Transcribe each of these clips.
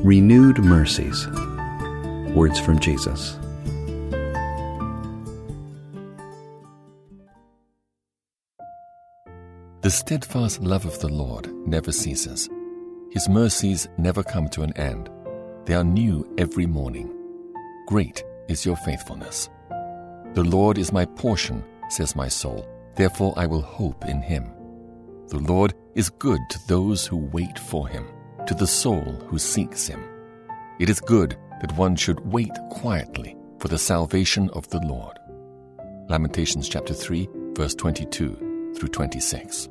Renewed Mercies. Words from Jesus. The steadfast love of the Lord never ceases. His mercies never come to an end. They are new every morning. Great is your faithfulness. The Lord is my portion, says my soul. Therefore I will hope in him. The Lord is good to those who wait for him, to the soul who seeks him. It is good that one should wait quietly for the salvation of the Lord. Lamentations chapter 3, verse 22 through 26.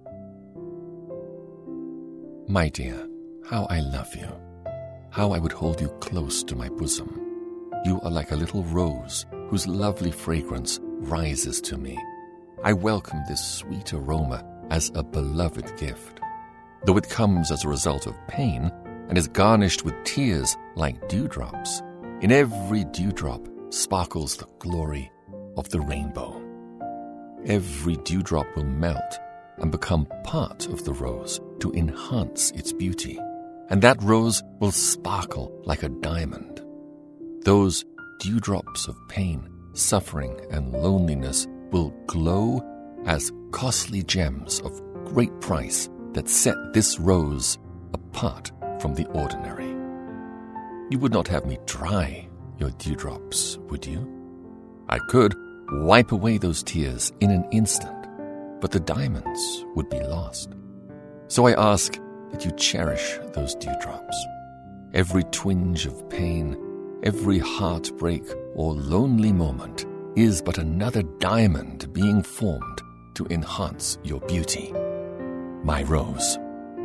My dear, how I love you. How I would hold you close to my bosom. You are like a little rose whose lovely fragrance rises to me. I welcome this sweet aroma as a beloved gift. Though it comes as a result of pain and is garnished with tears like dewdrops, in every dewdrop sparkles the glory of the rainbow. Every dewdrop will melt and become part of the rose to enhance its beauty, and that rose will sparkle like a diamond. Those dewdrops of pain, suffering, and loneliness will glow as costly gems of great price that set this rose apart from the ordinary. You would not have me dry your dewdrops, would you? I could wipe away those tears in an instant, but the diamonds would be lost. So I ask that you cherish those dewdrops. Every twinge of pain, every heartbreak or lonely moment is but another diamond being formed to enhance your beauty. My rose.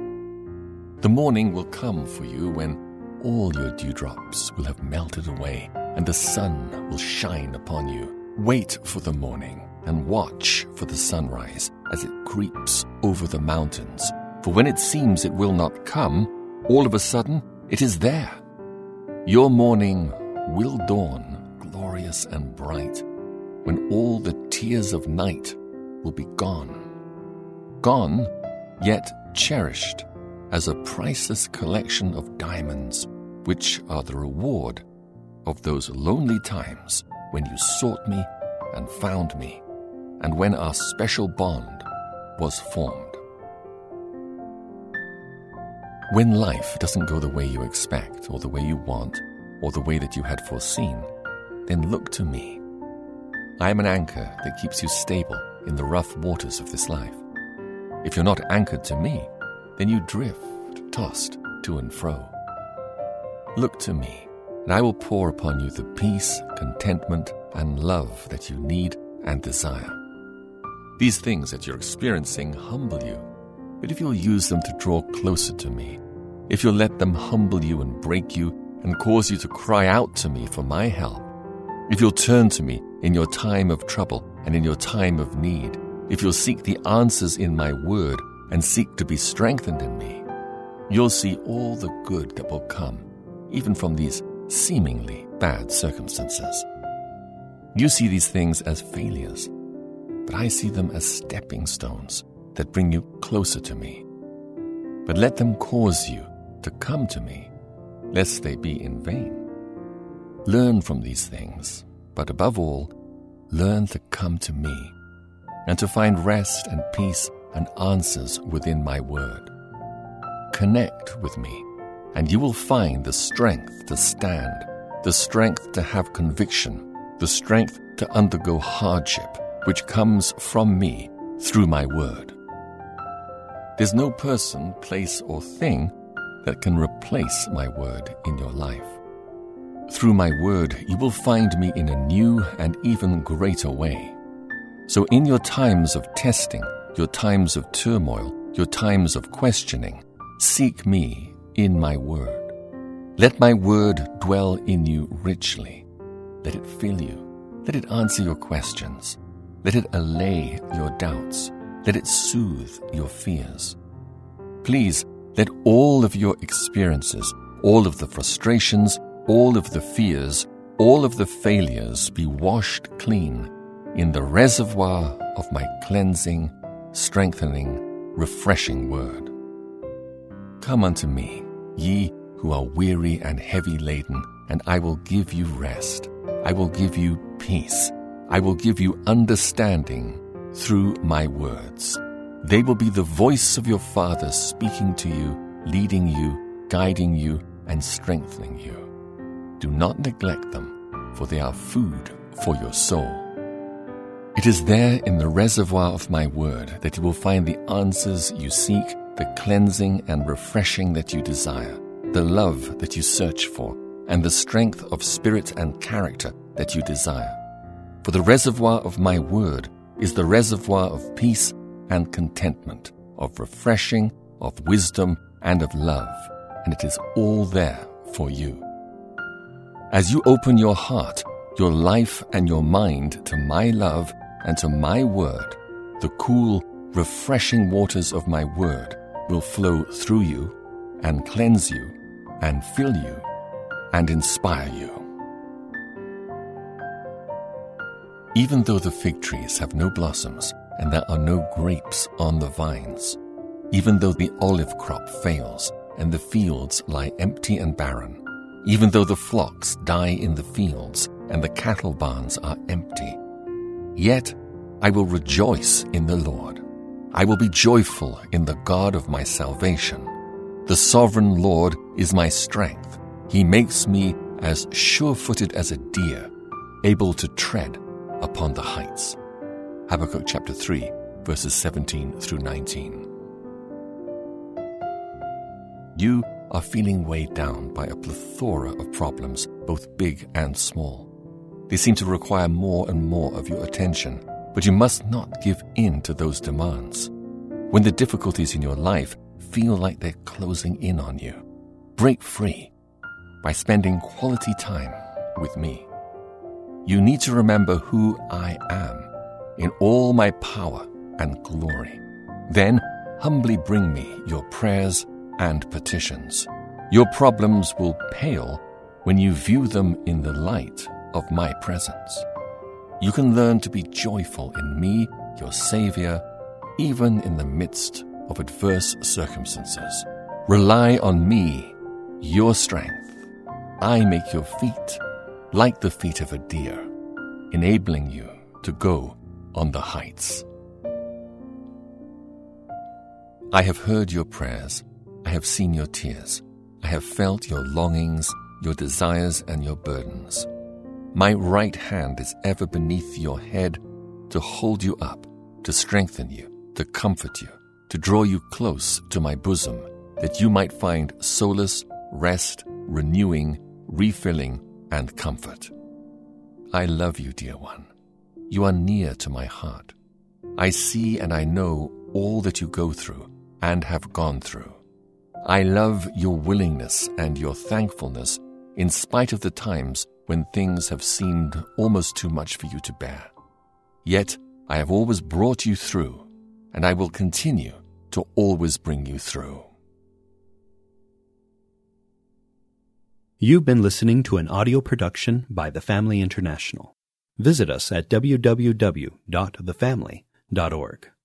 The morning will come for you when all your dewdrops will have melted away and the sun will shine upon you. Wait for the morning and watch for the sunrise as it creeps over the mountains. For when it seems it will not come, all of a sudden it is there. Your morning will dawn glorious and bright when all the tears of night will be gone. Gone, yet cherished as a priceless collection of diamonds, which are the reward of those lonely times when you sought me and found me, and when our special bond was formed. When life doesn't go the way you expect, or the way you want, or the way that you had foreseen, then look to me. I am an anchor that keeps you stable in the rough waters of this life. If you're not anchored to me, then you drift, tossed to and fro. Look to me, and I will pour upon you the peace, contentment, and love that you need and desire. These things that you're experiencing humble you, but if you'll use them to draw closer to me, if you'll let them humble you and break you and cause you to cry out to me for my help, if you'll turn to me in your time of trouble and in your time of need, if you'll seek the answers in my word and seek to be strengthened in me, you'll see all the good that will come, even from these seemingly bad circumstances. You see these things as failures, but I see them as stepping stones that bring you closer to me. But let them cause you to come to me, lest they be in vain. Learn from these things, but above all, learn to come to me, and to find rest and peace and answers within my word. Connect with me, and you will find the strength to stand, the strength to have conviction, the strength to undergo hardship, which comes from me through my word. There's no person, place, or thing that can replace my word in your life. Through my word, you will find me in a new and even greater way. So in your times of testing, your times of turmoil, your times of questioning, seek me in my word. Let my word dwell in you richly. Let it fill you. Let it answer your questions. Let it allay your doubts. Let it soothe your fears. Please, let all of your experiences, all of the frustrations, all of the fears, all of the failures be washed clean in the reservoir of my cleansing, strengthening, refreshing word. Come unto me, ye who are weary and heavy laden, and I will give you rest. I will give you peace. I will give you understanding through my words. They will be the voice of your Father speaking to you, leading you, guiding you, and strengthening you. Do not neglect them, for they are food for your soul. It is there in the reservoir of my word that you will find the answers you seek, the cleansing and refreshing that you desire, the love that you search for, and the strength of spirit and character that you desire. For the reservoir of my word is the reservoir of peace and contentment, of refreshing, of wisdom, and of love, and it is all there for you. As you open your heart, your life, and your mind to my love and to my word, the cool, refreshing waters of my word will flow through you and cleanse you and fill you and inspire you. Even though the fig trees have no blossoms and there are no grapes on the vines, even though the olive crop fails and the fields lie empty and barren, even though the flocks die in the fields and the cattle barns are empty, yet I will rejoice in the Lord. I will be joyful in the God of my salvation. The sovereign Lord is my strength. He makes me as sure-footed as a deer, able to tread upon the heights. Habakkuk chapter 3, verses 17 through 19. You are feeling weighed down by a plethora of problems, both big and small. They seem to require more and more of your attention, but you must not give in to those demands. When the difficulties in your life feel like they're closing in on you, break free by spending quality time with me. You need to remember who I am in all my power and glory. Then humbly bring me your prayers and petitions. Your problems will pale when you view them in the light of my presence. You can learn to be joyful in me, your Savior, even in the midst of adverse circumstances. Rely on me, your strength. I make your feet like the feet of a deer, enabling you to go on the heights. I have heard your prayers. I have seen your tears. I have felt your longings, your desires, and your burdens. My right hand is ever beneath your head to hold you up, to strengthen you, to comfort you, to draw you close to my bosom, that you might find solace, rest, renewing, refilling, and comfort. I love you, dear one. You are near to my heart. I see and I know all that you go through and have gone through. I love your willingness and your thankfulness in spite of the times when things have seemed almost too much for you to bear. Yet I have always brought you through, and I will continue to always bring you through. You've been listening to an audio production by The Family International. Visit us at www.thefamily.org.